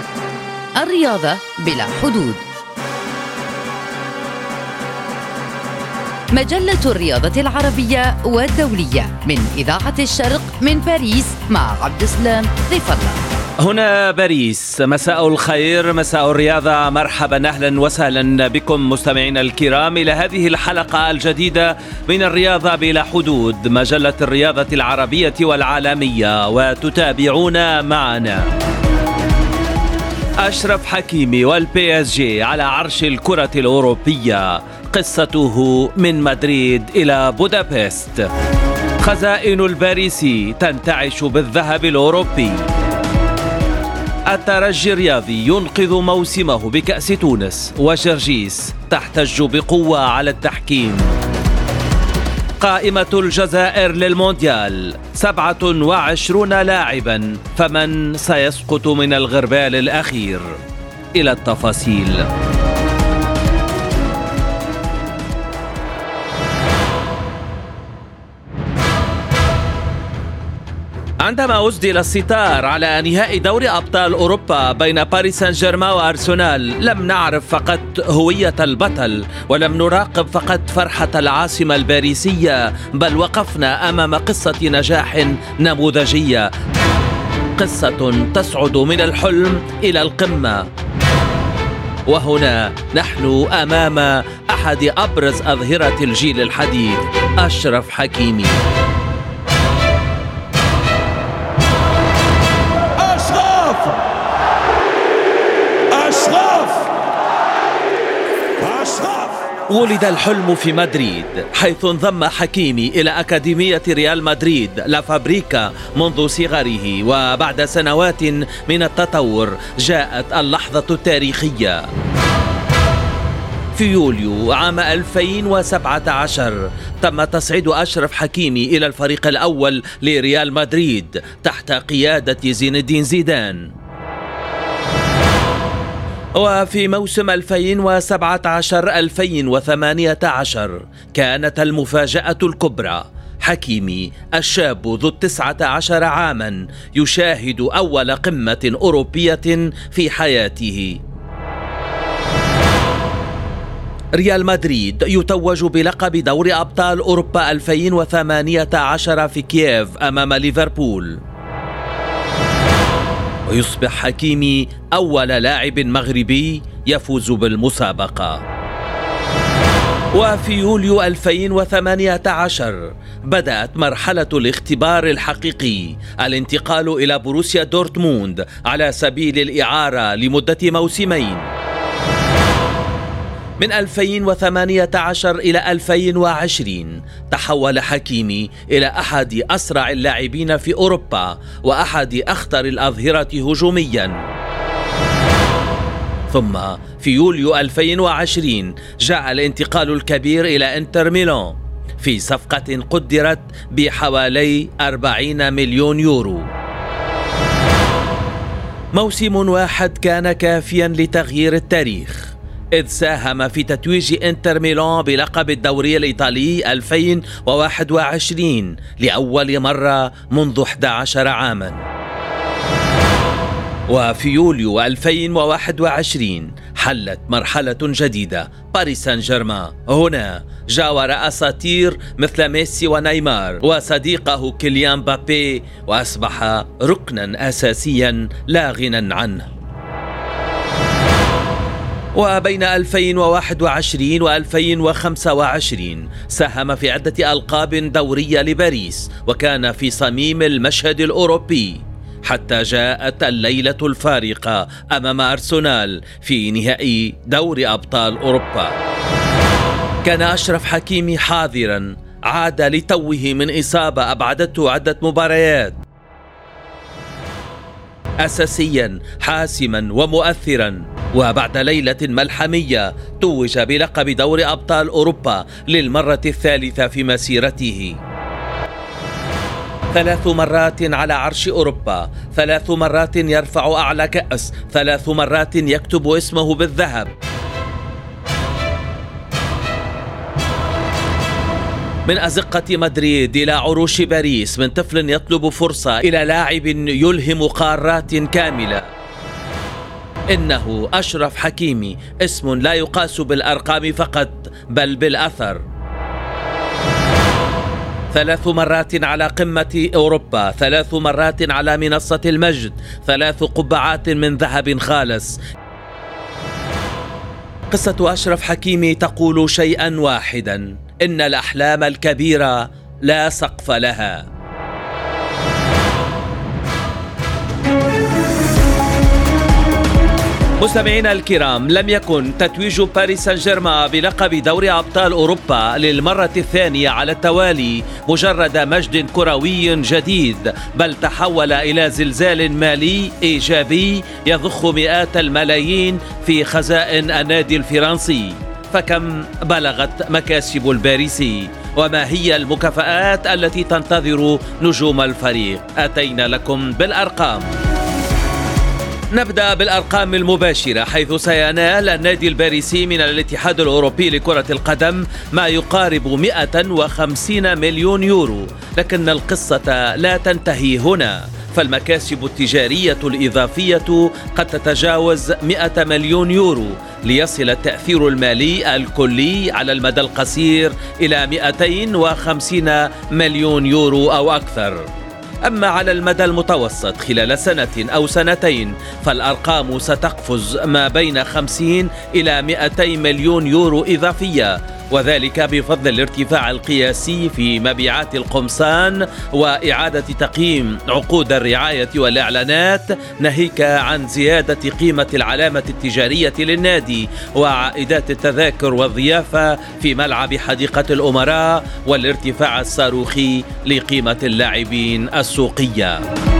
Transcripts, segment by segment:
الرياضة بلا حدود. مجلة الرياضة العربية والدولية من إذاعة الشرق من باريس مع عبد السلام ضيف الله. هنا باريس، مساء الخير، مساء الرياضة. مرحبا، أهلا وسهلا بكم مستمعينا الكرام إلى هذه الحلقة الجديدة من الرياضة بلا حدود، مجلة الرياضة العربية والعالمية، وتتابعون معنا أشرف حكيمي والبي اس جي على عرش الكرة الأوروبية، قصته من مدريد إلى بودابست. خزائن الباريسي تنتعش بالذهب الأوروبي. الترجي الرياضي ينقذ موسمه بكأس تونس، وجرجيس تحتج بقوة على التحكيم. قائمة الجزائر للمونديال 27 لاعبا، فمن سيسقط من الغربال الأخير؟ إلى التفاصيل. عندما أسدل الستار على نهائي دوري أبطال أوروبا بين باريس سان جيرمان وأرسنال، لم نعرف فقط هوية البطل، ولم نراقب فقط فرحة العاصمة الباريسية، بل وقفنا أمام قصة نجاح نموذجية، قصة تصعد من الحلم إلى القمة. وهنا نحن أمام أحد أبرز أظهرة الجيل الحديث، أشرف حكيمي. ولد الحلم في مدريد، حيث انضم حكيمي إلى أكاديمية ريال مدريد لا فابريكا منذ صغره، وبعد سنوات من التطور جاءت اللحظة التاريخية. في يوليو عام 2017 تم تصعيد أشرف حكيمي إلى الفريق الأول لريال مدريد تحت قيادة زين الدين زيدان. وفي موسم 2017-2018 كانت المفاجأة الكبرى، حكيمي الشاب ذو 19 عاما يشاهد أول قمة أوروبية في حياته. ريال مدريد يتوج بلقب دوري أبطال أوروبا 2018 في كييف أمام ليفربول، ويصبح حكيمي أول لاعب مغربي يفوز بالمسابقة. وفي يوليو 2018 بدأت مرحلة الاختبار الحقيقي، الانتقال إلى بروسيا دورتموند على سبيل الإعارة لمدة موسمين. من 2018 إلى 2020 تحول حكيمي إلى أحد أسرع اللاعبين في أوروبا وأحد أخطر الأظهرة هجوميا. ثم في يوليو 2020 جاء الانتقال الكبير إلى انتر ميلان في صفقة قدرت بحوالي 40 مليون يورو. موسم واحد كان كافيا لتغيير التاريخ، إذ ساهم في تتويج انتر ميلان بلقب الدوري الإيطالي 2021 لأول مرة منذ 11 عاما. وفي يوليو 2021 حلت مرحلة جديدة، باريس سان جيرمان هنا جاور أساطير مثل ميسي ونيمار وصديقه كيليان مبابي، وأصبح ركنا أساسيا لا غنى عنه. وبين 2021 و2025 ساهم في عدة ألقاب دورية لباريس، وكان في صميم المشهد الأوروبي حتى جاءت الليلة الفارقة أمام أرسنال في نهائي دوري أبطال أوروبا. كان أشرف حكيمي حاضرا، عاد لتوه من إصابة أبعدته عدة مباريات، أساسيا حاسما ومؤثرا. وبعد ليلة ملحمية توج بلقب دوري أبطال أوروبا للمرة الثالثة في مسيرته. 3 مرات على عرش أوروبا، 3 مرات يرفع أعلى كأس، 3 مرات يكتب اسمه بالذهب. من أزقة مدريد إلى عروش باريس، من طفل يطلب فرصة إلى لاعب يلهم قارات كاملة. إنه أشرف حكيمي، اسم لا يقاس بالأرقام فقط بل بالأثر. 3 مرات على قمة أوروبا، 3 مرات على منصة المجد، 3 قبعات من ذهب خالص. قصة أشرف حكيمي تقول شيئا واحدا: إن الأحلام الكبيرة لا سقف لها. مستمعينا الكرام، لم يكن تتويج باريس سان جيرمان بلقب دوري أبطال أوروبا للمرة الثانية على التوالي مجرد مجد كروي جديد، بل تحول إلى زلزال مالي إيجابي يضخ مئات الملايين في خزائن النادي الفرنسي. فكم بلغت مكاسب الباريسي؟ وما هي المكافآت التي تنتظر نجوم الفريق؟ أتينا لكم بالأرقام. نبدأ بالأرقام المباشرة، حيث سينال النادي الباريسي من الاتحاد الأوروبي لكرة القدم ما يقارب 150 مليون يورو. لكن القصة لا تنتهي هنا، فالمكاسب التجارية الإضافية قد تتجاوز 100 مليون يورو، ليصل التأثير المالي الكلي على المدى القصير إلى 250 مليون يورو أو أكثر. أما على المدى المتوسط خلال سنة أو سنتين فالأرقام ستقفز ما بين 50 إلى 200 مليون يورو إضافية، وذلك بفضل الارتفاع القياسي في مبيعات القمصان وإعادة تقييم عقود الرعاية والإعلانات، ناهيك عن زيادة قيمة العلامة التجارية للنادي وعائدات التذاكر والضيافة في ملعب حديقة الأمراء، والارتفاع الصاروخي لقيمة اللاعبين السوقية.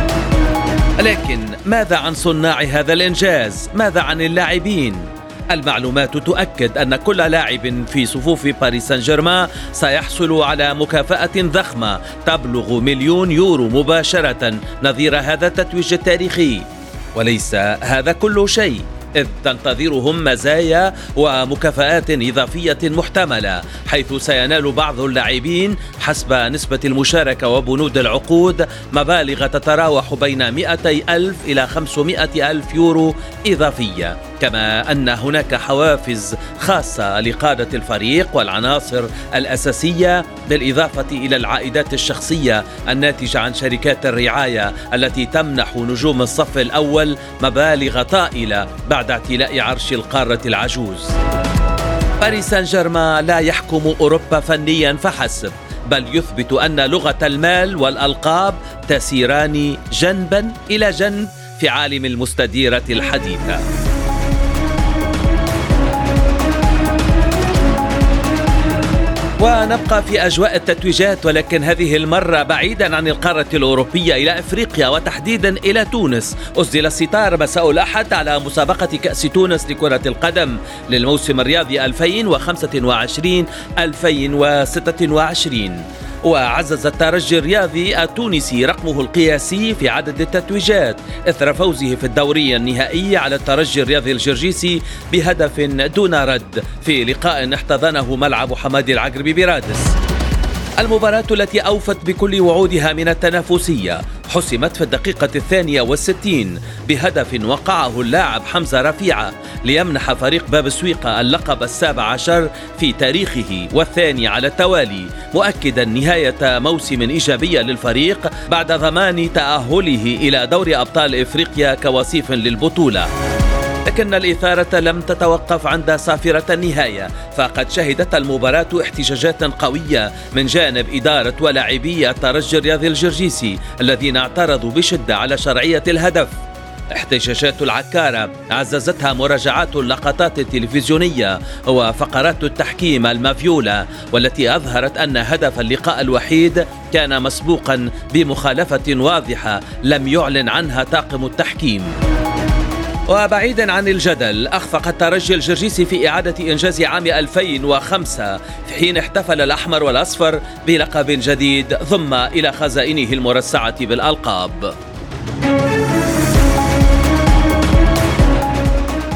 لكن ماذا عن صناع هذا الإنجاز؟ ماذا عن اللاعبين؟ المعلومات تؤكد أن كل لاعب في صفوف باريس سان جيرمان سيحصل على مكافأة ضخمة تبلغ 1,000,000 يورو مباشرة نظير هذا التتويج التاريخي. وليس هذا كل شيء، إذ تنتظرهم مزايا ومكافآت إضافية محتملة، حيث سينال بعض اللاعبين حسب نسبة المشاركة وبنود العقود مبالغ تتراوح بين 200,000 إلى 500,000 يورو إضافية. كما أن هناك حوافز خاصة لقادة الفريق والعناصر الأساسية، بالإضافة إلى العائدات الشخصية الناتجة عن شركات الرعاية التي تمنح نجوم الصف الأول مبالغ طائلة بعد اعتلاء عرش القارة العجوز. باريس سان جيرمان لا يحكم أوروبا فنيا فحسب، بل يثبت أن لغة المال والألقاب تسيران جنبا إلى جنب في عالم المستديرة الحديثة. ونبقى في أجواء التتويجات، ولكن هذه المرة بعيدا عن القارة الأوروبية إلى أفريقيا، وتحديدا إلى تونس. أسدل الستار مساء الأحد على مسابقة كأس تونس لكرة القدم للموسم الرياضي 2025-2026، وعزز الترجي الرياضي التونسي رقمه القياسي في عدد التتويجات إثر فوزه في الدوري النهائي على الترجي الرياضي الجرجيسي بهدف دون رد في لقاء احتضنه ملعب حمادي العقربي برادس. المباراة التي أوفت بكل وعودها من التنافسية حسمت في الدقيقة 62 بهدف وقعه اللاعب حمزة رفيعة ليمنح فريق باب السويقة اللقب 17 في تاريخه والثاني على التوالي، مؤكدا نهاية موسم إيجابية للفريق بعد ضمان تأهله إلى دوري أبطال إفريقيا كوصيف للبطولة. لكن الإثارة لم تتوقف عند صافرة النهاية، فقد شهدت المباراة احتجاجات قوية من جانب إدارة ولاعبي الترجي الرياضي الجرجيسي الذين اعترضوا بشدة على شرعية الهدف. احتجاجات العكارة عززتها مراجعات اللقطات التلفزيونية وفقرات التحكيم المفيولة، والتي أظهرت أن هدف اللقاء الوحيد كان مسبوقا بمخالفة واضحة لم يعلن عنها طاقم التحكيم. وبعيدا عن الجدل، أخفق الترجي الجرجيسي في إعادة إنجاز عام 2005 في حين احتفل الأحمر والأصفر بلقب جديد ضم إلى خزائنه المرصعة بالألقاب.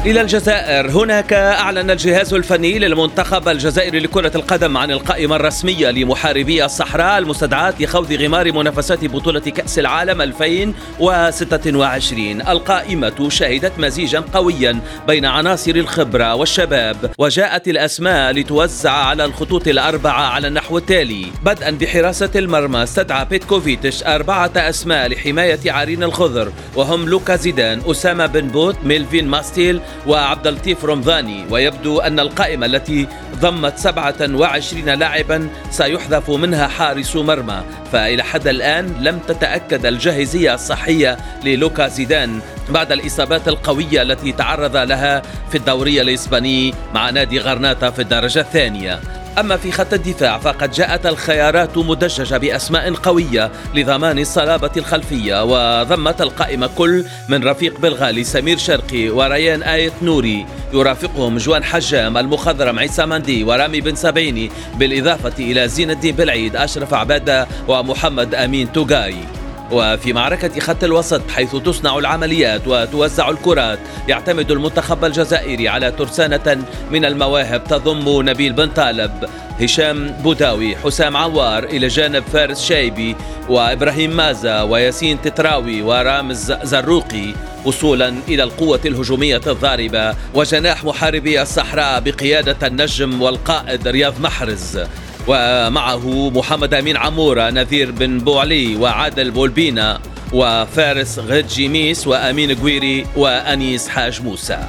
إلى الجزائر. هناك أعلن الجهاز الفني للمنتخب الجزائري لكرة القدم عن القائمة الرسمية لمحاربي الصحراء المستدعاة لخوض غمار منافسات بطولة كأس العالم 2026. القائمة شهدت مزيجا قويا بين عناصر الخبرة والشباب، وجاءت الأسماء لتوزع على الخطوط الأربعة على النحو التالي: بدءا بحراسة المرمى استدعى بيتكوفيتش 4 أسماء لحماية عرين الخضر، وهم لوكا زيدان، أسامة بن بوت، ميلفين ماستيل وعبد اللطيف رمضاني. ويبدو أن القائمة التي ضمت 27 لاعبا سيحذف منها حارس مرمى، فإلى حد الآن لم تتأكد الجاهزية الصحية للوكا زيدان بعد الإصابات القوية التي تعرض لها في الدوري الإسباني مع نادي غرناطة في الدرجة الثانية. أما في خط الدفاع فقد جاءت الخيارات مدججة بأسماء قوية لضمان الصلابة الخلفية، وضمت القائمة كل من رفيق بلغالي، سمير شرقي، وريان آيت نوري، يرافقهم جوان حجام، المخضرم عيسى مندي، ورامي بن سبعيني، بالإضافة إلى زين الدين بالعيد، أشرف عبادة، ومحمد أمين توغاي. وفي معركة خط الوسط حيث تصنع العمليات وتوزع الكرات، يعتمد المنتخب الجزائري على ترسانة من المواهب تضم نبيل بن طالب، هشام بوداوي، حسام عوار، إلى جانب فارس شايبي وإبراهيم مازا وياسين تتراوي ورامز زروقي، وصولا إلى القوة الهجومية الضاربة وجناح محاربي الصحراء بقيادة النجم والقائد رياض محرز، ومعه محمد أمين عمورة، نذير بن بوعلي، وعادل بولبينا، وفارس غدجيميس، وأمين قويري، وأنيس حاج موسى.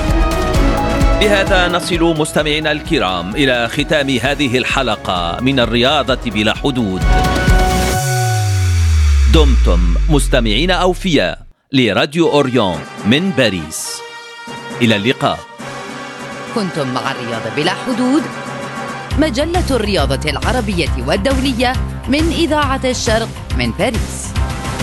بهذا نصل مستمعينا الكرام إلى ختام هذه الحلقة من الرياضة بلا حدود. دمتم مستمعين أوفياء لراديو أوريون من باريس. إلى اللقاء. كنتم مع الرياضة بلا حدود، مجلة الرياضة العربية والدولية من إذاعة الشرق من باريس.